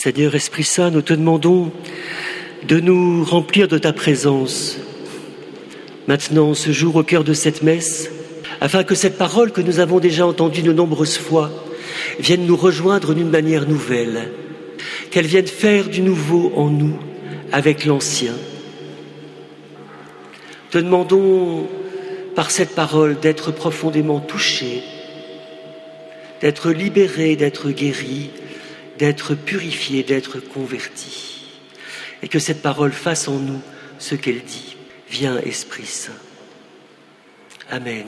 Seigneur Esprit Saint, nous te demandons de nous remplir de ta présence. Maintenant, ce jour, au cœur de cette messe, afin que cette parole que nous avons déjà entendue de nombreuses fois vienne nous rejoindre d'une manière nouvelle, qu'elle vienne faire du nouveau en nous avec l'ancien. Te demandons par cette parole d'être profondément touchés, d'être libérés, d'être guéris, d'être purifiés, d'être convertis. Et que cette parole fasse en nous ce qu'elle dit. Viens, Esprit Saint. Amen.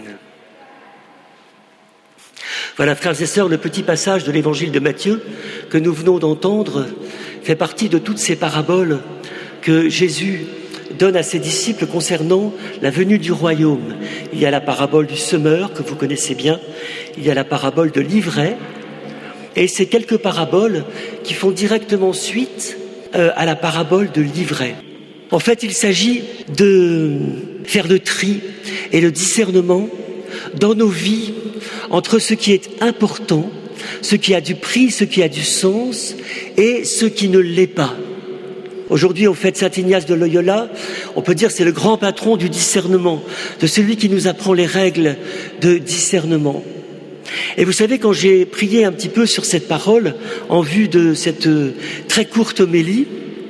Voilà, frères et sœurs, le petit passage de l'évangile de Matthieu que nous venons d'entendre fait partie de toutes ces paraboles que Jésus donne à ses disciples concernant la venue du royaume. Il y a la parabole du semeur que vous connaissez bien, il y a la parabole de l'ivraie, et ces quelques paraboles qui font directement suite à la parabole de l'ivraie. En fait, il s'agit de faire le tri et le discernement dans nos vies entre ce qui est important, ce qui a du prix, ce qui a du sens et ce qui ne l'est pas. Aujourd'hui, on fête Saint Ignace de Loyola, on peut dire que c'est le grand patron du discernement, de celui qui nous apprend les règles de discernement. Et vous savez, quand j'ai prié un petit peu sur cette parole, en vue de cette très courte homélie,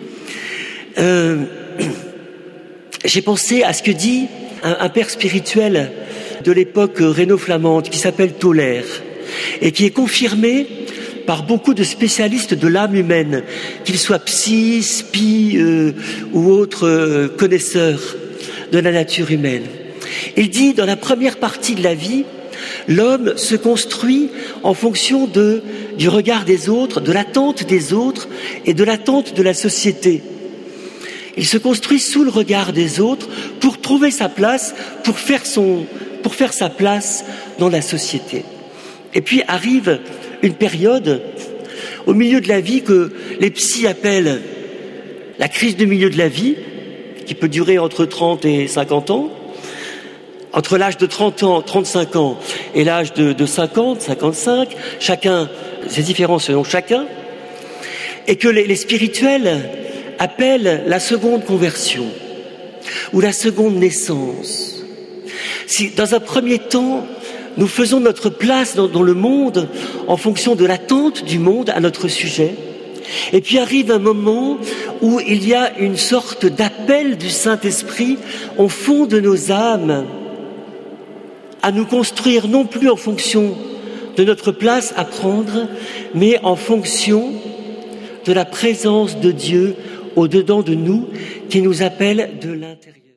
j'ai pensé à ce que dit un père spirituel de l'époque rhéno-flamande qui s'appelle Tolaire et qui est confirmé par beaucoup de spécialistes de l'âme humaine, qu'ils soient psy, spi ou autres connaisseurs de la nature humaine. Il dit, dans la première partie de la vie, l'homme se construit en fonction du regard des autres, de l'attente des autres et de l'attente de la société. Il se construit sous le regard des autres pour trouver sa place, pour faire sa place dans la société. Et puis arrive une période au milieu de la vie que les psys appellent la crise du milieu de la vie, qui peut durer entre 30 et 50 ans, entre l'âge de 30 ans, 35 ans et l'âge de 50, 55, chacun, c'est différent selon chacun, et que les spirituels appellent la seconde conversion ou la seconde naissance. Si dans un premier temps, nous faisons notre place dans le monde en fonction de l'attente du monde à notre sujet, et puis arrive un moment où il y a une sorte d'appel du Saint-Esprit au fond de nos âmes à nous construire non plus en fonction de notre place à prendre, mais en fonction de la présence de Dieu au-dedans de nous qui nous appelle de l'intérieur.